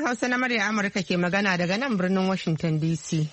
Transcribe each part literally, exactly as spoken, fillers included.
Hausa na murya Amurka ke magana daga nan birnin Washington D C.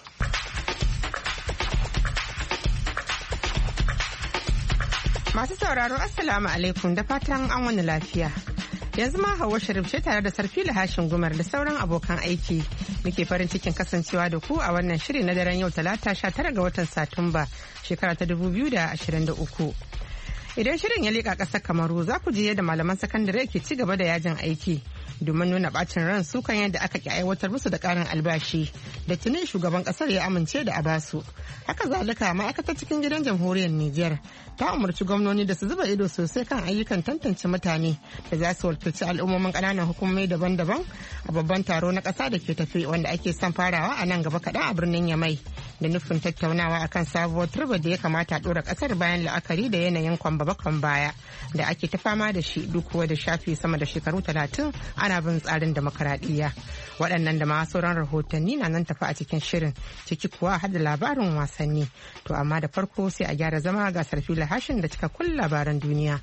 Masu sauraro Assalamu alaikum da fatan an wani lafiya. Yanzu ma Hauwa Sharif ce tare da Sarfila Hashin Gumar da sauran abokan aiki muke farin cikin kasancewa da ku a wannan shiri na daren yau Talata sha tara ga watan Satumba shekara ta dubu biyu da ashirin da uku. Idan shirin ya leƙa ƙasar Kamaru za ku ji yadda malaman sakandare ke ci gaba da yajin aiki domin nuna bacin ran su kan yadda aka ki aiwatar musu da ƙarin albashi da tuni shugaban ƙasar ya amince da a basu. Haka zalika ma'aikatar cikin gidan jamhuriyar Nijar ta umarci gwamnoni da su zuba ido sosai kan ayyukan tantance mutane da za su wakilci al'ummomin ƙananan hukumomi daban-daban a babban taro na ƙasa da ke tafi wanda ake son farawa a nan gaba kaɗan a birnin Yamai da nufin tattaunawa akan sabuwar turba da ya kamata a ɗora ƙasar bayan la'akari da yanayin kwamba bakon baya da ake ta fama da shi duk kuwa da shafi sama da shekaru talatin ana bin tsarin demokaradiyya. Waɗannan da ma sauran rahotanni na nan tafi a cikin shirin ciki kuwa har da labarin wasanni. To amma da farko sai a gyara zama ga Sarfila Hashin da cikakkun labaran duniya.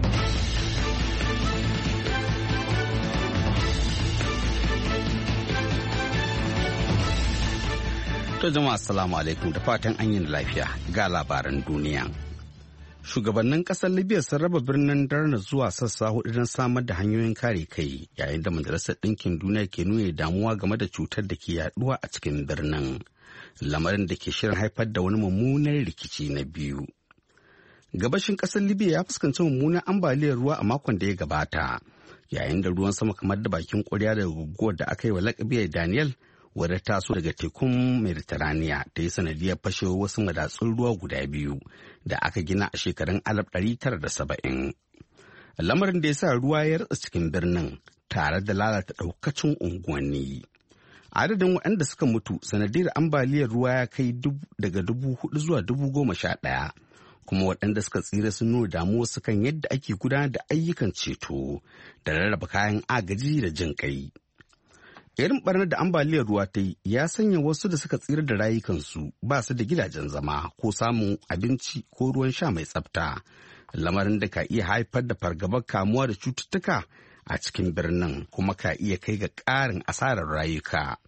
To jama'a assalamu alaikum da fatan an yi lafiya ga labaran duniya. Shugabannin kasar Libya sun raba birnin Darna zuwa sassa hudu don samar da hanyoyin kare kai yayin da Majalisar Ɗinkin Duniya ke nuna damuwa game da cutar da ke yaduwa a cikin birnin. Lamarin da ke shirin haifar da wani mummunan rikici na biyu. Gabashin kasar Libya ya fuskanci mummunan ambaliyar ruwa a makon da ya gabata yayin da ruwan sama kamar da bakin ƙwarya daga guguwar da aka yi wa lakabi Daniel wadda taso daga tekun Mediterania ta yi sanadiyar fashewar wasu madatsun ruwa guda biyu da aka gina a shekarun alif ɗari tara da saba'in. Lamarin da ya sa ruwa ya ratsa cikin birnin tare da lalata ɗaukacin unguwanni. Adadin waɗanda suka mutu sanadiyar ambaliyar ruwa ya kai daga dubu hudu zuwa dubu goma sha ɗaya. Kuma waɗanda suka tsira sun nuna damuwa su kan yadda ake gudanar da ayyukan ceto da rarraba kayan agaji da jin kai. Irin barnar da ambaliyar ruwa ta yi ya sanya wasu da suka tsira da rayukansu ba su da gidajen zama ko samun abinci ko ruwan sha mai tsafta, lamarin da ka iya haifar da fargabar kamuwa da cututtuka a cikin birnin kuma ka iya kai ga ƙarin asarar rayuka.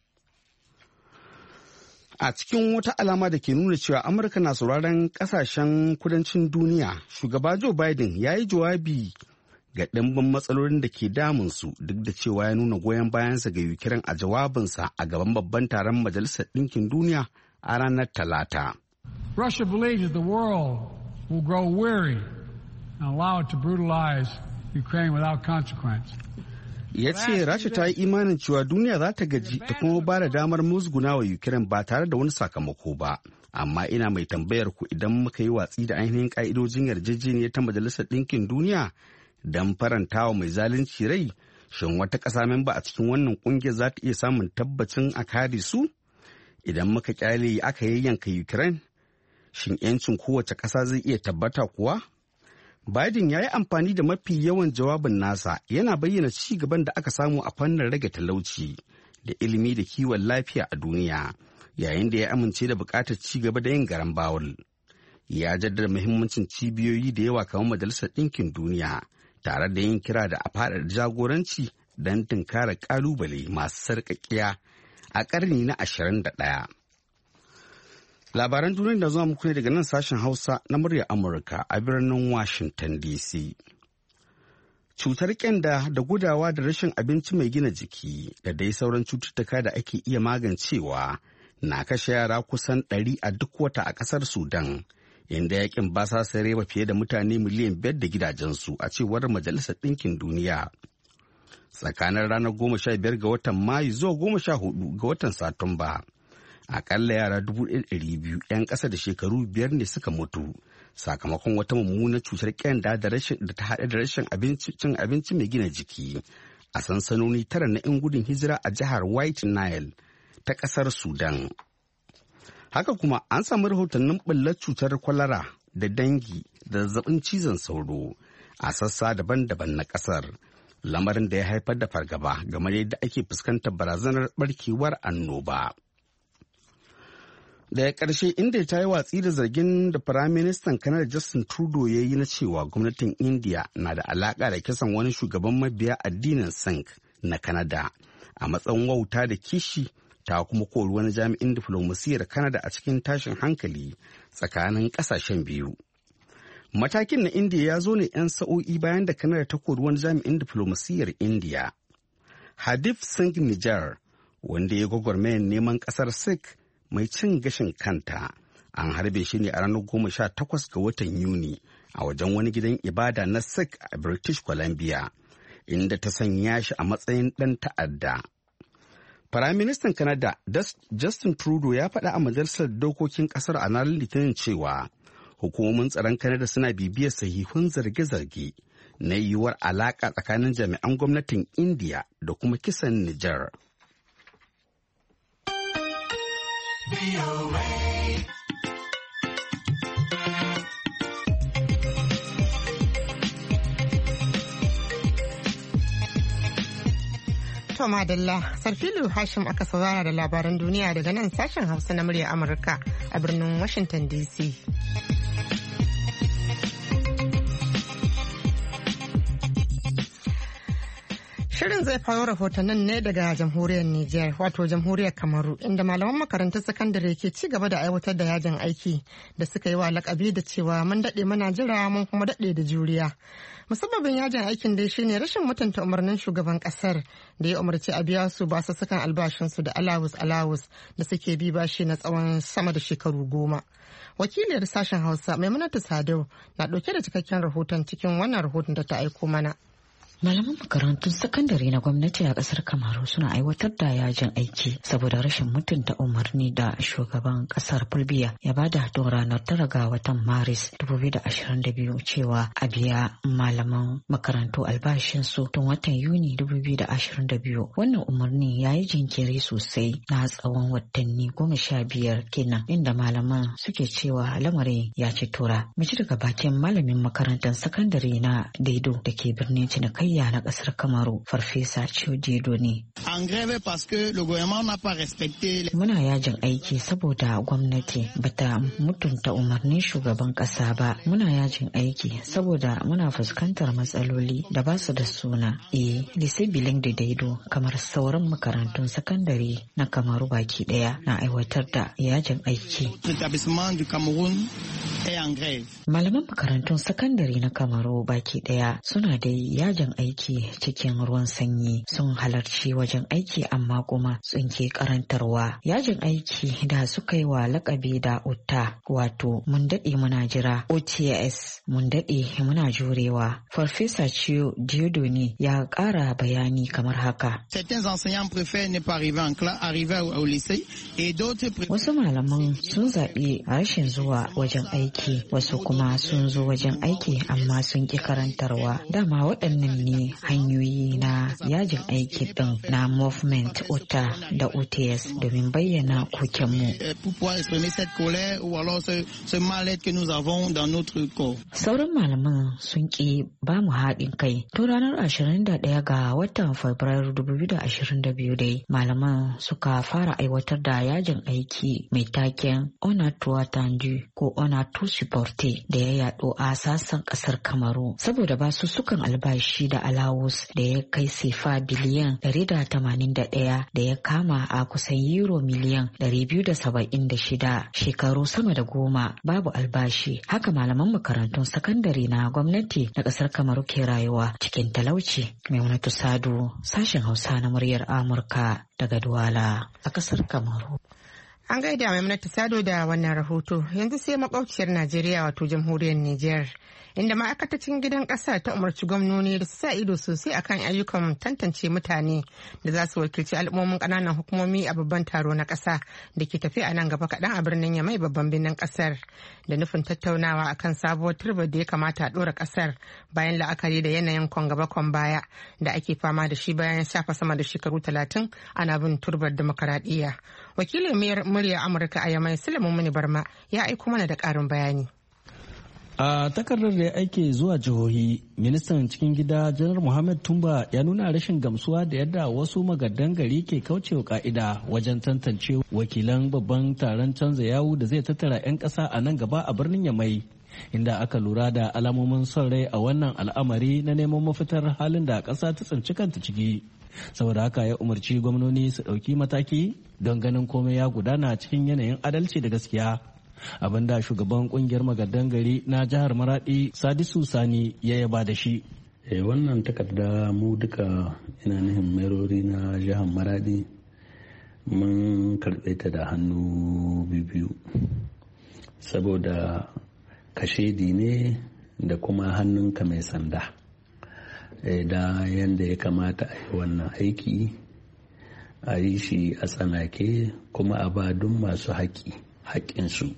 A cikin wata alama da ke nuna cewa Amurka na sauraron ƙasashen kudancin duniya, shugaba Joe Biden ya yi jawabi ga ɗimbin matsalolin da ke damunsu duk da cewa ya nuna goyon bayansa ga Ukraine a jawabinsa a gaban babban taron Majalisar Ɗinkin Duniya a ranar Talata. Russia believes that the world will grow weary and allow it to brutalize Ukraine without consequence. Ya ce Rasha ta yi imanin cewa duniya za ta gaji ta kuma ba da damar musguna wa Ukraine ba tare da wani sakamako ba. Amma ina mai tambayar ku idan muka yi watsi da ainihin ƙa'idojin yarjejeniyar ta Majalisar Ɗinkin Duniya don faranta wa mai zalunci rai, shin wata ƙasa memba a cikin wannan ƙungiyar za ta iya samun tabbacin a kare su? Idan muka kyale aka yayyanka Ukraine, shin 'yancin kowace ƙasa zai iya tabbata kuwa? Biden ya yi amfani da mafi yawan jawabin nasa yana bayyana ci gaban da aka samu a fannin rage talauci da ilimi da kiwon lafiya a duniya, yayin da ya amince da buƙatar ci gaba da yin garan bawul. Ya jaddada muhimmancin cibiyoyi da yawa kamar Majalisar Ɗinkin Duniya, tare da yin kira da a faɗaɗa jagoranci don tunkara ƙalubale masu sarƙaƙiya a ƙarni na ashirin da ɗaya. Labaran duniya da zuwa muku ne daga nan sashen Hausa na muryar Amurka a birnin Washington D C. Cutar ƙyanda da gudawa da rashin abinci mai gina jiki da dai sauran cututtuka da ake iya magancewa na kashe yara kusan ɗari a duk wata a ƙasar Sudan. Inda yakin ba sa reba fiye da mutane miliyan biyar da gidajensu a cewar Majalisar Ɗinkin Duniya. Tsakanin ranar goma sha biyar ga watan Mayu zuwa goma sha hudu ga watan Satumba, akalla yara dubu ɗari biyu 'yan ƙasa da shekaru biyar ne suka mutu sakamakon wata mummunar cutar ƙyanda da ta haɗa da rashin cin abinci mai gina jiki a sansanoni tara na 'yan gudun hijira a jihar White Nile ta ƙasar Sudan. Haka kuma an samu rahotannin ɓullar cutar kwalara da dangi da zazzabin cizon sauro a sassa daban-daban na ƙasar, lamarin da ya haifar da fargaba game da yadda ake fuskantar barazanar barkewar annoba. Daga ƙarshe, inda ta yi watsi da zargin da Firaministan Kanada Justin Trudeau ya yi na cewa gwamnatin India na da alaƙa da kisan wani shugaban mabiya addinin Sikh na Kanada a matsayin wauta da kishi, ta kuma kori wani jami'in diflomasiyyar Canada a cikin tashin hankali tsakanin ƙasashen biyu. Matakin na Indiya ya zo ne 'yan sa'o'i bayan da Canada ta kori wani jami'in diflomasiyyar Indiya. Hadif Singh Nijjar, wanda ya gwagwarmayar neman ƙasar Sikh mai cin gashin kanta, an harbe shi ne a ranar goma sha takwas ga watan Yuni a wajen wani gidan ibada na Sikh a British Columbia, inda ta sanya shi a matsayin ɗan ta'adda. Firaministan Canada Justin Trudeau ya faɗa a majalisar dokokin ƙasar a ranar Litinin cewa hukumomin tsaron Canada suna bibiyar sahihun zarge-zarge na yiwuwar alaƙa tsakanin jami'an gwamnatin India da kuma kisan Nijar. To madalla, Sarfilu Hashim aka saurara da labaran duniya daga nan sashen Hausa na murya Amurka a birnin Washington D C. Shirin zai faro rahotannin ne daga jamhuriyar Nijar, wato jamhuriyar Kamaru, inda malaman makarantar sakandare ke ci gaba da aiwatar da yajin aiki da suka yi wa lakabi da cewa mun daɗe muna jira mun kuma daɗe da juriya. Musabbabin yajin aikin dai shine rashin mutunta umarnin shugaban kasar da ya umarci a biya su basu sukan albashinsu da alawus alawus da suke bi bashi na tsawon sama da shekaru goma. Wakiliyar sashen Hausa Maimunatu Sadau na ɗauke da cikakken rahoton cikin wannan rahoton da ta aiko mana. Malaman makarantun sakandare na gwamnati a kasar Kamaru suna aiwatar da yajin aiki saboda rashin mutunta umarni da shugaban kasar Fulbiya ya bada don ranar tara ga watan Maris dubu biyu da ashirin da biyu cewa a biya malaman makarantu albashinsu tun watan Yuni dubu biyu da ashirin da biyu. Wannan umarni ya yi jinkiri sosai na tsawon watanni goma sha biyar kenan, inda malaman suke cewa lamarin ya ci tura. Mu ji daga bakin malamin makarantar sakandare na Daido da ke birnin Cinakai na kasar Kamaru, Farfesa Chiodido ne. Muna yajin aiki saboda gwamnati bata mutunta umarnin shugaban kasa ba. Muna yajin aiki saboda muna fuskantar matsaloli da ba su da suna. E, Lise Biling da Daido kamar sauran makarantun sakandare na Kamaru baki daya na aiwatar da yajin aiki. Malaman makarantun sakandare na Kamaru baki daya suna da yajin aiki cikin ruwan sanyi, sun halarci wajen aiki amma kuma sun ke karantarwa. Yajin aiki da suka yi wa lakabi da utta, wato mun daɗe muna jira, O T S mun daɗe muna jurewa. Farfesa Chiyo Diodone ya ƙara bayani kamar haka. Wasu malaman sun zaɓi rashin zuwa wajen aiki, wasu kuma sun zo wajen aiki amma sun ƙi karantarwa. Dama waɗannan ne hanyoyi na yajin aiki din na movement ota da O T S domin bayyana kokenmu. Sauran malaman sun ki ba mu haɗin kai. Tun ranar ashirin da ɗaya ga watan Fabrairu dubu biyu da ashirin da biyu dai malaman suka fara aiwatar da yajin aiki mai taken Ona Tua Tandu ko Ona Tu Supporte da ya yaɗo a sassan ƙasar Kamaru saboda ba su sukan albashi da alawus da ya kai sefa biliyan ɗari da tamanin da ɗaya da ya kama a kusan euro miliyan ɗari biyu da saba'in da shida shekaru sama da goma babu albashi. Haka malaman makarantun sakandare na gwamnati na ƙasar Kamaru ke rayuwa cikin talauci. Maimunatu Sadu, sashen Hausa na muryar Amurka daga Duwala a ƙasar Kamaru. An gaida Maimunatu Sado da wannan rahoto. Yanzu sai makwabciyar Najeriya wato jamhuriyar Nijar, inda ma'aikatacin gidan ƙasa ta umarci gwamnoni da su sa ido sosai akan ayyukan tantance mutane da za su wakilci al'ummomin ƙananan hukumomi a babban taro na ƙasa da ke tafi a nan gaba kaɗan a birnin Yamai babban birnin ƙasar, da nufin tattaunawa akan sabuwar turbar da ya kamata a ɗora ƙasar bayan la'akari da yanayin kwan gaba kwan baya da ake fama da shi bayan shafa sama da shekaru talatin ana bin turbar demokaradiyya. Wakilin murya Amurka a Yamai Sulaiman Muni Barma ya aiko mana da ƙarin bayani. A takardar da ya aike zuwa jihohi, ministan cikin gida janar Muhammad Tumba ya nuna rashin gamsuwa da yadda wasu magadan gari ke kaucewa ka'ida wajen tantance wakilan babban taron canza yawu da zai tattara 'yan ƙasa a nan gaba a birnin Yamai, inda aka lura da alamomin son rai a wannan al'amari na neman mafitar halin da ƙasa ta tsinci kanta ciki. saboda haka ya umarci gwamnoni su ɗauki mataki don ganin komai ya gudana cikin yanayin adalci da gaskiya, abinda shugaban kungiyar magadan gari na jihar Maradi Sadisu Sani ya yaba da shi. E, wannan takarda mu duka ina nihin merori na jihar Maradi mun karɓe ta da hannu biyu saboda kashedi ne da kuma hannunka mai sanda. E, da yadda ya kamata a yi wannan aiki a yi shi a tsanake kuma a ba duk masu haƙƙi haƙƙinsu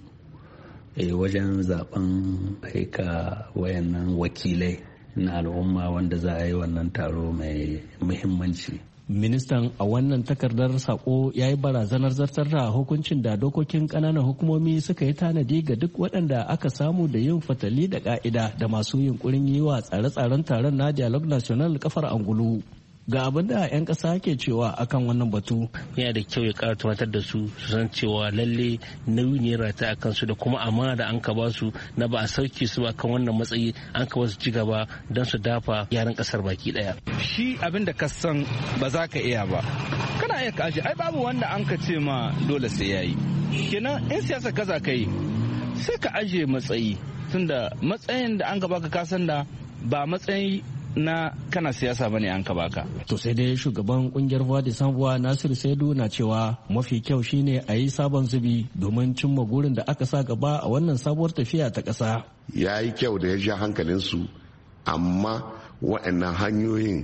e, wajen zaben aika wayannan wakilai na al'umma wanda za a yi wannan taro mai muhimmanci. Ministan a wannan takardar sako ya yi barazanar zartar da hukuncin da dokokin ƙananan hukumomi suka yi tanadi ga duk waɗanda aka samu da yin fatali da ƙa'ida da masu yunkurin yi wa tsare-tsaren taron na Dialogue National kafar angulu. Ga abin da 'yan ƙasa ke cewa akan wannan batu. Yana da kyau ya ƙara tunatar da su su san cewa lalle nauyi ne rata a kansu da kuma amana da an ka ba su na ba a sauke su ba kan wannan matsayi an ka wasu ci gaba don su dafa yaran ƙasar baki ɗaya. Shi abin da ka san ba za ka iya ba kana iya ka aje, ai babu wanda an ka ce ma dole sai yayi. Kenan in siyasa kaza ka yi sai ka aje matsayi, tunda matsayin da an ka baka ka san da ba matsayi na kana siyasa bane an ka baka. To sai dai shugaban kungiyar Voix de Sans Voix Nasiru Saidu na cewa mafi kyau shine a yi sabon zubi domin cimma gurin da aka sa gaba a wannan sabuwar tafiya ta ƙasa. Ya yi kyau da ya ja hankalinsu, amma waɗannan hanyoyin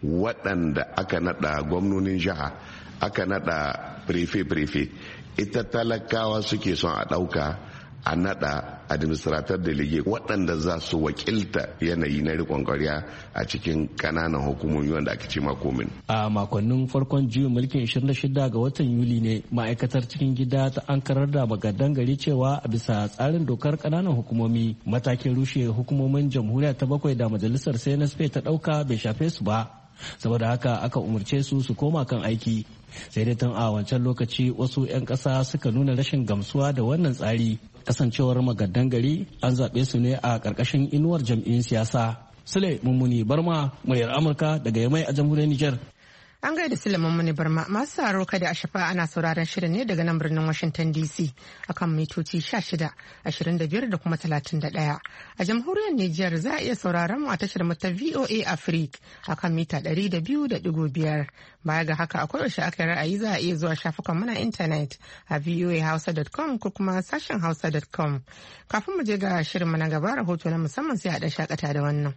waɗanda aka naɗa gwamnonin jiha aka naɗa prefe-prefe ita talakawa suke son a ɗauka a nada administrator delegate waɗanda za su wakilta yanayi na riƙon ƙwarya a cikin ƙananan hukumomi wanda ake ce makomin. A makonnin farkon juyin mulkin ishirin da shida ga watan Yuli ne ma'aikatar cikin gida ta ankarar da magadan gari cewa a bisa tsarin dokar ƙananan hukumomi matakin rushe hukumomin jamhuriya ta bakwai da majalisar C N S P ta ɗauka bai shafe su ba. Saboda haka aka umarce su su koma kan aiki. Sai dai tun a wancan lokaci wasu 'yan ƙasa suka nuna rashin gamsuwa da wannan tsari. Kasancewar magadan gari an zaɓe su ne a ƙarƙashin inuwar jam'iyyun siyasa. Sule Mummuni Barma, muryar Amurka daga Yamai a jamhuriyar Nijar. An gaida Sulaiman Muni Barma, masu sauraro kada a shafa ana sauraron shirin ne daga nan birnin Washington D C akan mitoci shida, ashirin da biyar da kuma talatin da ɗaya. A jamhuriyar Nijar za a iya sauraron mu a tashar mu ta V O A Africa akan mita ɗari da biyu da ɗigo biyar. Baya ga haka akwai yaushe aka ra'ayi za a iya zuwa shafukan mu na intanet a v o a hausa dot com ko kuma sashen hausa dot com. Kafin mu je ga shirin mu na gaba rahoto na musamman sai a ɗan shakata da wannan.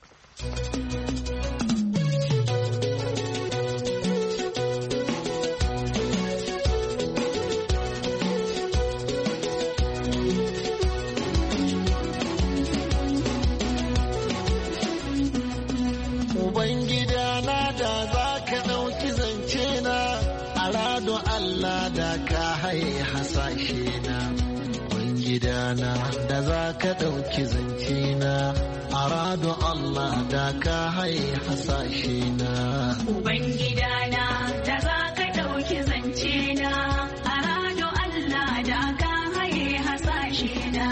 Gidana da za ka ɗauki zance na a rado Allah da ka hai hasashe na. Ubangidana da za ka ɗauki zance na a rado Allah da ka hai hasashe na.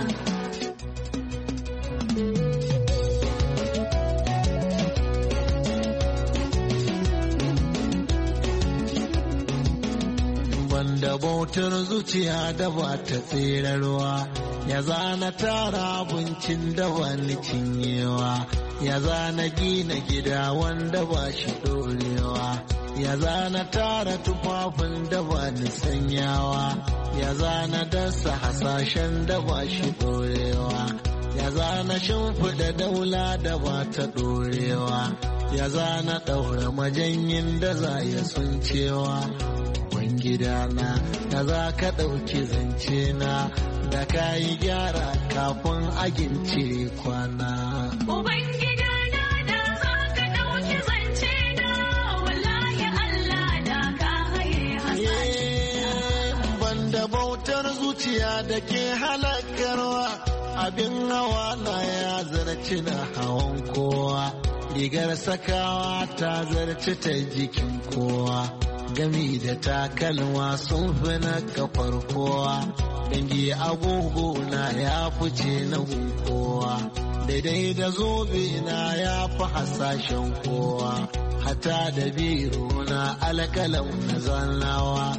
Da bautar zuciya da ba ta tserarwa, ya zana tara abincin da ba ni cinyewa, ya zana gina gida wanda ba shi dorewa, ya zana tara tufafin da ba ni sanyawa, ya zana dasa hasashen da ba shi dorewa, ya zana shimfiɗa daula da ba ta dorewa, ya zana ɗaura majanyin da za ya suncewa. Gidana da za ka ɗauki zance na da ka yi gyara kafin agin cire kwana. Ubangidana da za ka ɗauki zance na wallahi Allah da ka haye hasashe. Banda bautar zuciya da ke halakarwa abin hawa na ya zarci na hawan kowa. Rigar sakawa ta zarci ta jikin kowa. Gami da takalma sun fi na kafar kowa, dangi agogo na ya fice na kowa, daidai da zobe na ya fi hasashen kowa, hata da biro na alkalau na zannawa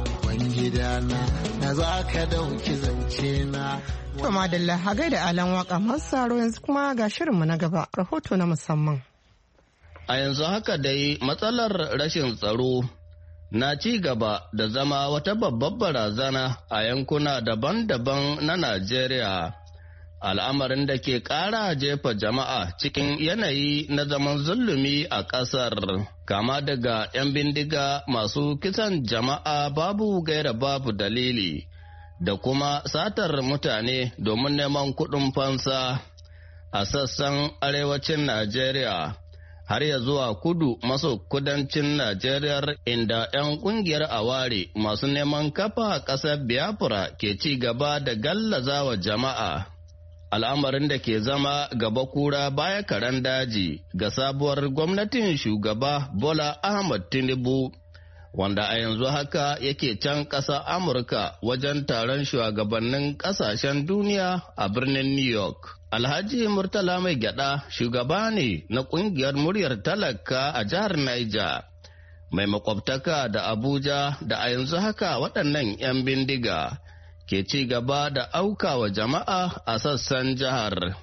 gidana na za ka dauki zance na. To madalla a gaida alan waka masu saro yanzu kuma ga shirinmu na gaba rahoto na musamman. A yanzu haka dai matsalar rashin tsaro na ci gaba da zama wata babbar barazana a yankuna daban-daban na Najeriya. Al'amarin da ke ƙara jefa jama'a cikin yanayi na zaman zulumi a ƙasar, kama daga 'yan bindiga masu kisan jama'a babu gaira babu dalili, da kuma satar mutane domin neman kuɗin fansa a sassan arewacin Najeriya, har ya zuwa kudu maso kudancin Najeriya inda 'yan ƙungiyar aware masu neman kafa ƙasar Biafra ke ci gaba da gallazawa jama'a. Al'amarin da ke zama gaba kura baya karen daji ga sabuwar gwamnatin shugaba Bola Ahmad Tinubu, wanda a yanzu haka yake can ƙasa Amurka wajen taron shugabannin ƙasashen duniya a birnin New York. Alhaji Murtala Mai Gyada shugaba ne na ƙungiyar muryar talaka a jihar Niger, mai makwabtaka da Abuja da a yanzu haka waɗannan 'yan bindiga ke ci gaba da aukawa jama'a a sassan jihar.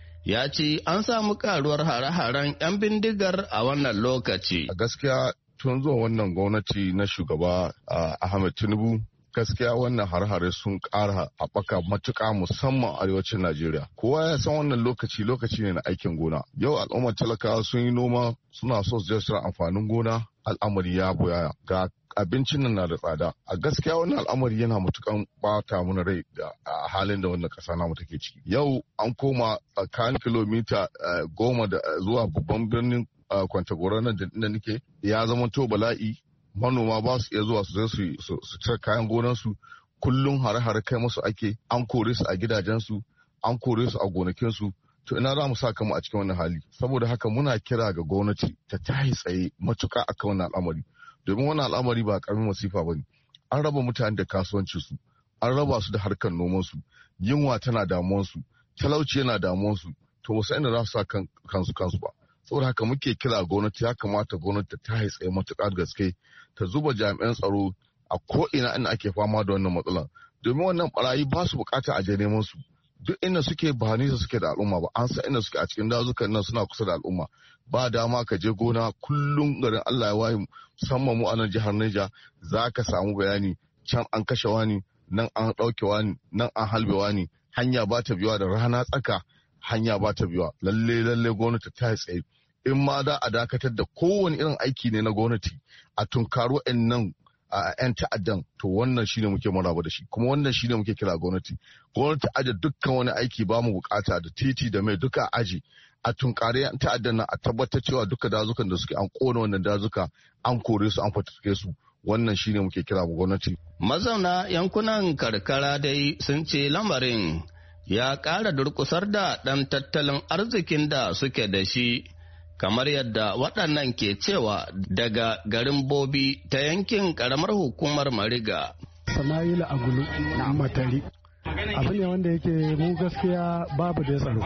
Ya ce an samu karuwar hare-haren 'yan bindigar a wannan lokaci. A gaskiya tun zuwa wannan gwamnati na shugaba Ahmed Tinubu, gaskiya wannan hare-hare sun ƙara haɓaka matuƙa musamman arewacin Najeriya. Kowa ya san wannan lokaci lokaci ne na aikin gona. Yau al'ummar talakawa sun yi noma suna so su je su amfanin gona, al'amari ya boyaya. Ga abincin nan na da tsada. A gaskiya wannan al'amari yana matukan bata mana rai da halin da wannan kasa namu take ciki. Yau an koma tsakanin kilomita goma da zuwa babban birnin Kwantagora nan da nake ya zama to bala'i. Manoma ba su iya zuwa su zai su cire kayan gonansu, kullum hare-hare kai musu ake, an kore su a gidajensu, an kore su a gonakinsu. To ina za mu sa kanmu a cikin wannan hali. Saboda haka muna kira ga gwamnati ta tahi tsaye matuka akan wannan al'amari. Domin wannan al'amari ba karamin masifa ba ne. An raba mutane da kasuwancinsu, an raba su da harkar nomansu, yunwa tana damuwansu, talauci yana damuwansu, to wasu inda za su sa kansu kansu ba. Saboda haka muke kira gwamnati, ya kamata gwamnati ta tahi tsaye matuƙa gaske, ta zuba jami'an tsaro a ko'ina inda ake fama da wannan matsalar. Domin wannan barayi ba su bukata a je neman su. Duk inda suke ba nisa suke da al'umma ba, an san inda suke a cikin dazukan nan suna kusa da al'umma. Ba dama ka je gona kullum garin Allah ya waye, musamman mu a nan jihar Niger, za ka samu bayani can an kashe wani, nan an ɗauke wani, nan an halbe wani, hanya ba ta biyuwa da rana tsaka, hanya ba ta biyuwa. Lalle lalle gwamnati ta tsaye. In ma da a dakatar da kowane irin aiki ne na gwamnati a tunkaro nan a 'yan ta'addan, to wannan shine muke maraba da shi, kuma wannan shine muke kira gwamnati. Gwamnati aje dukkan wani aiki ba mu bukata da titi da mai duka aji a tunkare 'yan ta'addan nan, a tabbatar cewa duka dazukan da suke an kona wannan dazuka, an kore su, an fatattake su. Wannan shine muke kira gwamnati. Mazauna yankunan karkara dai sun ce lamarin ya ƙara durƙusar da ɗan tattalin arzikin da suke da shi. Kamar yadda waɗannan ke cewa daga garin Bobi ta yankin ƙaramar hukumar Mariga. Sama'ila Agulu Matari. Abu ne wanda yake mu gaskiya babu da tsaro,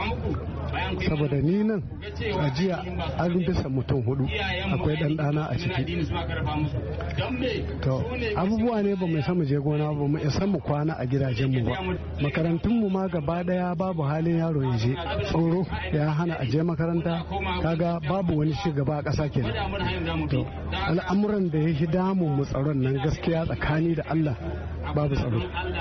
saboda ni nan a jiya an bisa mutum hudu, akwai ɗan ɗana a ciki. To abubuwa ne ba mu san mu je gona ba, mu san mu kwana a gidajenmu ba. Makarantunmu ma gaba daya babu halin yaro ya je, tsoro ya hana a je makaranta, kaga babu wani shugaba a ƙasa kenan. To al'amuran da ya damun mu tsaron nan gaskiya tsakani da Allah babu tsaro.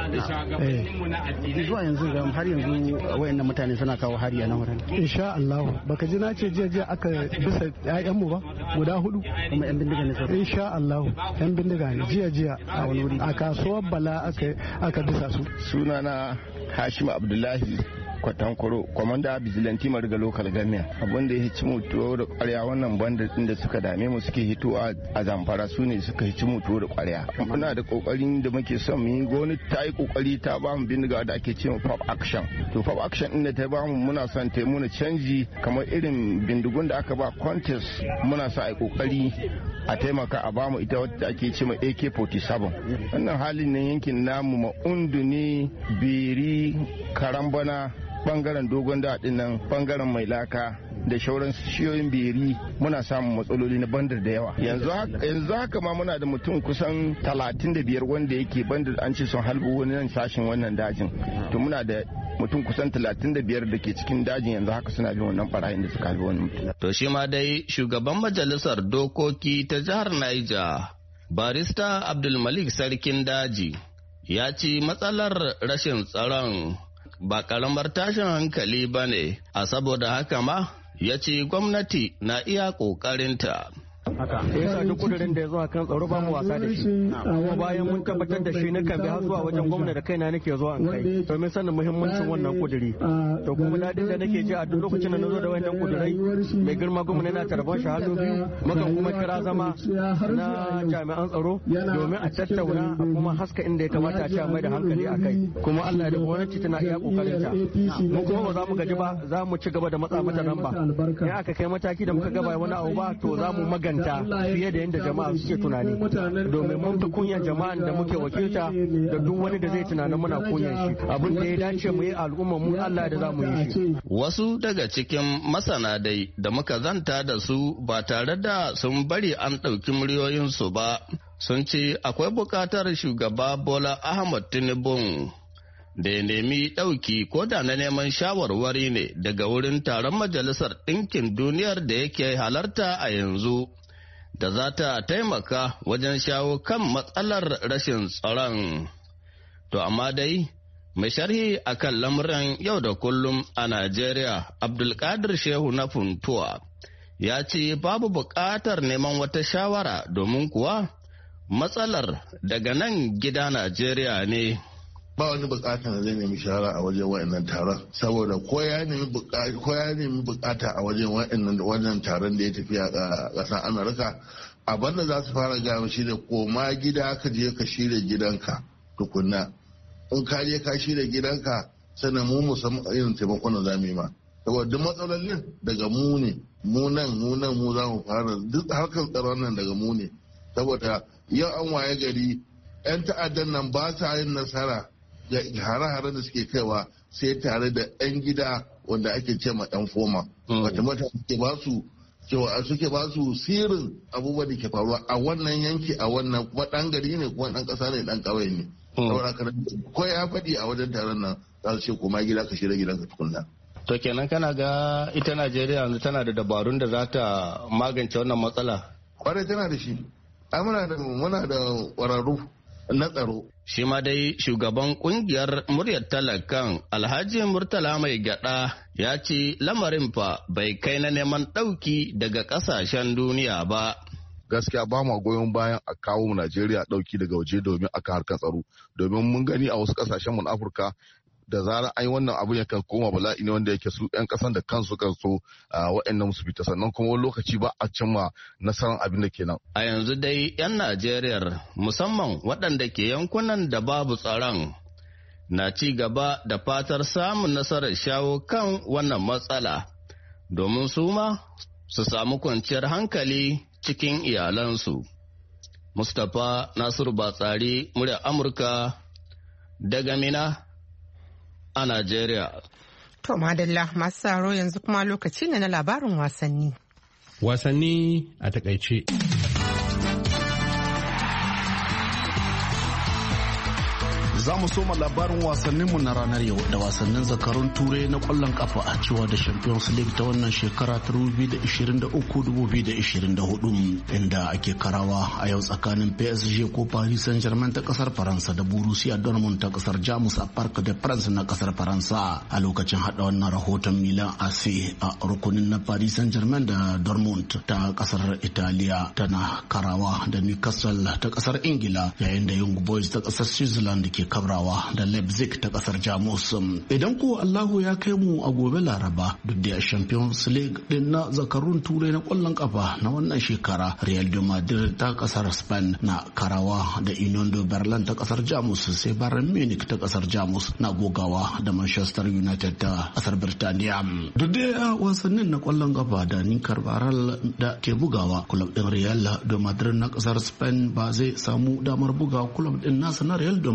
Zuwa yanzu har yanzu wayannan mutane suna kawo hari a nan wurin. Insha Allah, baka ji na ce jiya jiya aka bisa ƴaƴanmu ba guda hudu, kuma yan bindiga ne sai. Insha Allah yan bindiga ne jiya jiya a wani wuri a kasuwar Bala aka aka bisa su. Sunana Hashim Abdullahi Kwatankwaro, kwamanda bizilanti mariga local government. Abin da ya hici mutuwa da kwarya wannan banda din da suka dame mu suke hitowa a Zamfara, su ne suka hici mutuwa da kwarya. Muna da kokarin da muke son mu yi, gwamnati ta yi kokari ta ba mu bindiga da ake cewa pop action. To pop action din da ta ba mu muna son ta muna canji kamar irin bindigun da aka ba contest, muna sa a yi kokari a taimaka a ba mu ita wadda ake cewa A K forty-seven. Wannan halin nan yankin namu Ma'undu ne, Biri, Karambana, bangaren dogon daɗin nan, bangaren mai laka da shauran shiyoyin beri muna samun matsaloli na bandar da yawa. Yanzu haka ma muna da mutum kusan talatin da biyar wanda yake bandar an ce sun halbu wani nan sashen wannan dajin. To muna da mutum kusan talatin da biyar da ke cikin dajin yanzu haka suna bin wannan barayin da suka halbi wani mutum. To shi ma dai shugaban majalisar dokoki ta jihar Niger, barista Abdulmalik Sarkin Daji, ya ce matsalar rashin tsaron ba karamar tashin hankali ba ne, a saboda haka ma ya ce gwamnati na iya ƙoƙarinta. haka yasa duk kudirin da ya zo a kan tsaro ba mu wasa da shi kuma bayan mun tabbatar da shi na kan bi har zuwa wajen gwamna da kaina nake zuwa an kai domin sanin muhimmancin wannan kudiri to kuma dadin da nake ji a duk lokacin da na zo da wannan kudirai mai girma gwamna yana tarban shi hannu biyu mukan kuma kira zama na jami'an tsaro domin a tattauna a kuma haska inda ya kamata a ci a mai da hankali a kai kuma Allah da gwamnati tana iya kokarin ta mu kuma ba za mu gaji ba za mu ci gaba da matsa mata nan ba in aka kai mataki da muka gaba wani abu ba to za mu maganta fiye da yadda jama'a suke tunani domin mun fi kunyan jama'an da muke wakilta da duk wani da zai tunanin muna kunyan shi abin da ya dace mu yi al'umma mu Allah da za mu yi shi. Wasu daga cikin masana dai da muka zanta da su ba tare da sun bari an ɗauki muryoyinsu ba sun ce akwai buƙatar shugaba Bola Ahmad Tinubu da ya nemi ɗauki ko da na neman shawarwari ne daga wurin taron majalisar ɗinkin duniyar da yake halarta a yanzu da za ta taimaka wajen shawo kan matsalar rashin tsaron. To amma dai mai sharhi a kan lamuran yau da kullum a Najeriya Abdulkadir Shehu na Funtuwa ya ce babu buƙatar neman wata shawara domin kuwa matsalar daga nan gida Najeriya ne. Ba wani bukatar zai nemi shahara a wajen wa'annan taron saboda ko ya nemi bukata a wajen wa'annan wannan taron da ya tafi a ƙasar Amurka abin da za su fara gaya shi da koma gida ka je ka shirya gidanka tukunna in ka je ka shirya gidanka sannan mu musamman irin taimakon da za mu yi ma saboda duk matsalolin daga mu ne mu nan mu nan mu za mu fara duk harkar tsaron nan daga mu ne saboda yau an waye gari 'yan ta'addan nan ba sa yin nasara da hare-hare da suke kaiwa sai tare da 'yan gida wanda ake ce ma 'yan foma wata mata suke ba su cewa suke ba su sirrin abubuwan da ke faruwa a wannan yanki a wannan kuma dan gari ne kuma dan kasa ne dan kawai ne saboda ko ya faɗi a wajen taron nan za su ce koma gida ka shirya gidanka tukunna. To kenan kana ga ita Najeriya yanzu tana da dabarun da za ta magance wannan matsala? Kwarai tana da shi. Ai muna da muna da ƙwararru na tsaro. Shi ma dai shugaban kungiyar muryar talakan Alhaji Murtala Mai Gyada ya ce lamarin fa bai kai na neman ɗauki daga ƙasashen duniya ba. Gaskiya ba ma goyon bayan a kawo mu Najeriya ɗauki daga waje domin aka harkar tsaro. Domin mun gani a wasu ƙasashen mu na Afirka da zarar an yi wannan abu ya kan koma bala'i ne wanda yake su 'yan kasan da kansu kan so waɗannan musu fita sannan kuma wani lokaci ba a cimma nasarar abin da kenan. A yanzu dai 'yan Najeriya musamman waɗanda ke yankunan da babu tsaron na ci gaba da fatar samun nasarar shawo kan wannan matsala domin su ma su samu kwanciyar hankali cikin iyalansu. Mustapha Nasiru Batsari, muryar Amurka daga Mina a Najeriya. To madalla masu tsaro yanzu kuma lokaci ne na labarin wasanni. Wasanni a takaice. Za mu soma labarin wasanninmu na ranar yau da wasannin zakarun turai na kwallon kafa a cewa da Champions League ta wannan shekara ta dubu biyu da ishirin da uku dubu biyu da ishirin da hudu inda ake karawa a yau tsakanin P S G ko Paris Saint-Germain ta kasar Faransa da Borussia Dortmund ta kasar Jamus a Parc des Princes na kasar Faransa. A lokacin hada wannan rahoton Milan A C a rukunin na Paris Saint-Germain da Dortmund ta kasar Italiya tana karawa da Newcastle ta kasar Ingila yayin da Young Boys ta kasar Switzerland ke kabrawa da Leipzig ta kasar Jamus. Idan ko Allahu ya kai mu a gobe Laraba duk da Champions League din na zakarun turai na kwallon kafa na wannan shekara Real de Madrid ta kasar Spain na karawa da Union de Berlin ta kasar Jamus sai Bayern Munich ta kasar Jamus na gogawa da Manchester United ta kasar Birtaniya. Duk da wasannin na kwallon kafa da Ninkar Baral da ke bugawa club din Real de Madrid na kasar Spain ba zai samu damar buga club din nasa na Real de Madrid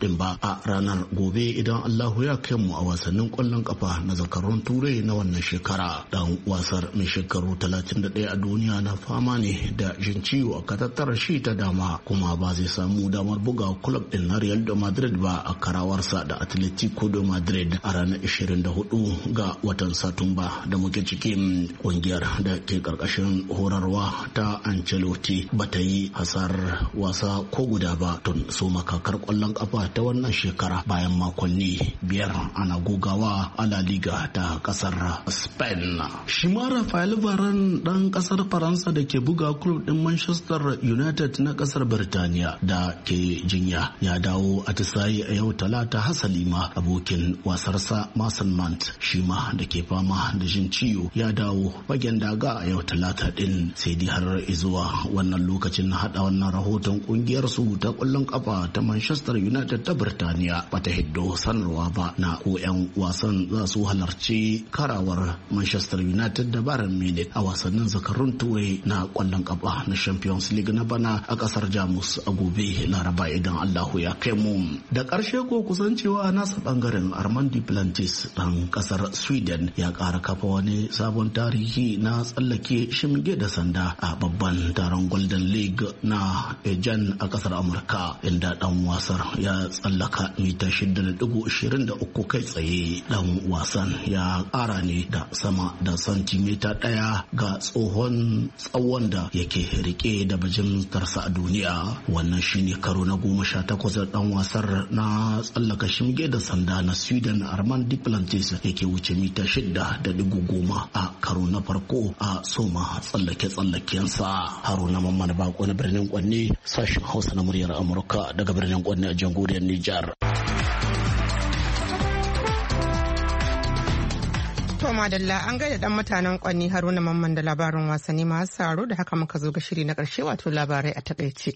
din ba a ranar gobe idan Allahu ya kai mu a wasannin kwallon kafa na zakarun turai na wannan shekara. Dan wasar mai shekaru talatin da ɗaya a duniya na fama ne da jin ciwo a katattarar shi ta dama kuma ba zai samu damar buga club din na Real de Madrid ba a karawarsa da Atletico de Madrid a ranar ishirin da hudu ga watan Satumba da muke cikin. Kungiyar da ke karkashin horarwa ta Ancelotti ba ta yi hasar wasa ko guda ba tun so makakar kwallon kafa ta wannan shekara bayan makonni biyar ana gogawa a La Liga ta kasar Spain. Shi ma Rafael Varane dan kasar Faransa da ke buga club din Manchester United na kasar Birtaniya da ke jinya ya dawo atisayi a yau talata. Hasali ma abokin wasarsa Mason Mount shi ma da ke fama da jin ciwo ya dawo fagen daga a yau talata din. Sai dai har zuwa wannan lokacin na hada wannan rahoton kungiyar su ta kwallon kafa ta Manchester United ta Birtaniya bata hiddo sanarwa ba na ko yan wasan za su halarci karawar Manchester United da Bayern Munich a wasannin zakarun turai na kwallon kafa na Champions League na bana a kasar Jamus a gobe Laraba idan Allahu ya kai mu. Da karshe ko kusancewa a nasa bangaren Armand Duplantis dan kasar Sweden ya kara kafa wani sabon tarihi na tsallake shimge da sanda a babban taron Golden League na Ejan a kasar Amurka inda dan wasar ya tsallaka mita shida da digo ishirin da uku kai tsaye. Dan wasan ya kara ne da sama da santimita daya ga tsohon tsawon da yake rike da bajintarsa a duniya. Wannan shine karo na goma sha takwas da dan wasar na tsallaka shimge da sanda na Sweden Armand Duplantis yake wuce mita shida da digo goma a karo na farko a soma tsallake-tsallakensa. Haruna Mamman Bako na birnin Kwanne, sashen Hausa na muryar Amurka daga birnin Kwanne a jamhuriyar Nijar. To madalla an gaida dan mutanen Kwanni Haruna Mamman da labarin wasanni masu saro da haka muka zo ga shiri na karshe wato labarai a takaice.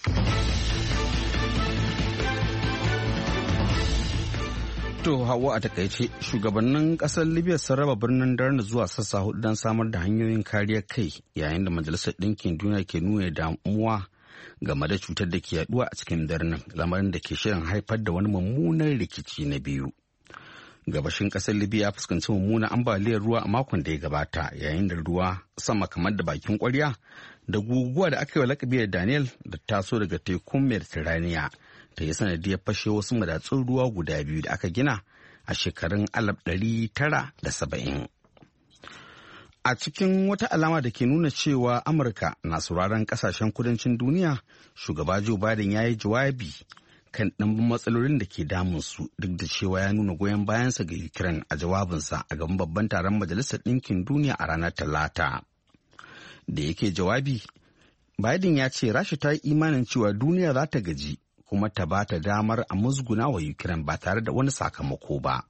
To Hauwa a takaice shugabannin kasar Libya sun raba birnin Darna zuwa sassa hudu don samar da hanyoyin kariyar kai yayin da Majalisar Ɗinkin Duniya ke nuna damuwa game da cutar da ke yaduwa a cikin birnin, lamarin da ke shirin haifar da wani mummunan rikici na biyu. Gabashin kasar Libya ya fuskanci mummunan ambaliyar ruwa a makon da ya gabata yayin da ruwa sama kamar da bakin kwarya da guguwa da aka yi wa lakabi da Daniel da taso daga tekun Mediterranean ta yi sanadiyar fashe wasu madatsun ruwa guda biyu da aka gina a shekarun alaf ɗari tara da saba'in. A cikin wata alama da ke nuna cewa Amurka na sauraron kasashen kudancin duniya, shugaba Joe Biden ya yi jawabi kan ɗimbin matsalolin da ke damunsu duk da cewa ya nuna goyon bayansa ga Ukraine a jawabinsa a gaban babban taron Majalisar Ɗinkin Duniya a ranar Talata. Da yake jawabi, Biden ya ce Rasha ta yi imanin cewa duniya za ta gaji kuma ta ba ta damar a musguna wa Ukraine ba tare da wani sakamako ba.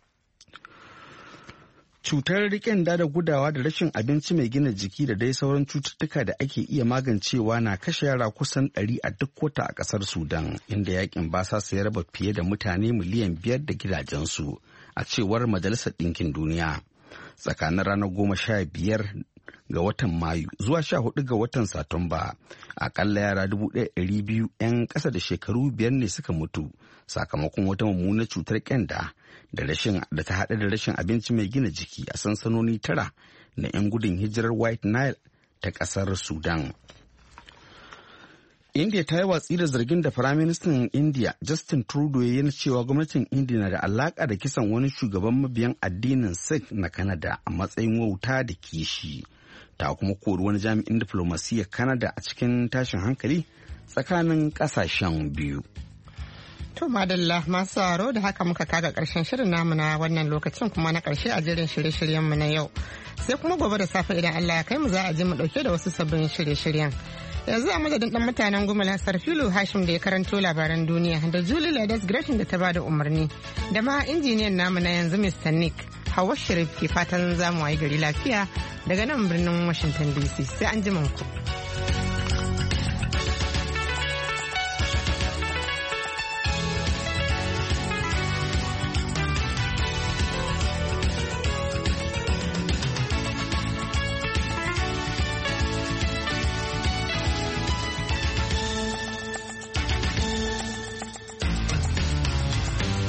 Cutar riƙen da gudawa da rashin abinci mai gina jiki da dai sauran cututtuka da ake iya magancewa na kashe yara kusan ɗari a duk wata a ƙasar Sudan, inda yakin basasa ya raba fiye da mutane miliyan biyar da gidajensu, a cewar Majalisar Ɗinkin Duniya. Tsakanin ranar goma sha biyar ga watan Mayu zuwa sha hudu ga watan Satumba, akalla yara dubu ɗaya ɗari biyu 'yan ƙasa da shekaru biyar ne suka mutu sakamakon wata mummunar cutar ƙyanda da rashin da ta haɗa da rashin abinci mai gina jiki a sansanoni tara na 'yan gudun hijirar White Nile ta ƙasar Sudan. India ta yi watsi da zargin da Firaministan India Justin Trudeau ya yi na cewa gwamnatin India na da alaƙa da kisan wani shugaban mabiyan addinin Sikh na Canada a matsayin wauta da kishi. Ta kuma kori wani jami'in diflomasiyyar Canada a cikin tashin hankali tsakanin ƙasashen biyu. To madalla masu sauraro da haka muka kaga karshen shirin namu na wannan lokacin kuma na karshe a jerin shirye-shiryen mu na yau. Sai kuma gobe da safe idan Allah ya kai mu za a ji mu dauke da wasu sabbin shirye-shiryen. Yanzu a madadin dan mutanen Gumala Sarfilu Hashim da ya karanto labaran duniya da Julie Ladas Gresham da ta bada umarni da ma injiniyan namu na yanzu Mister Nick. Hawa Sharif ke fatan zamu wayi gari lafiya daga nan birnin Washington D C. Sai an ji ku.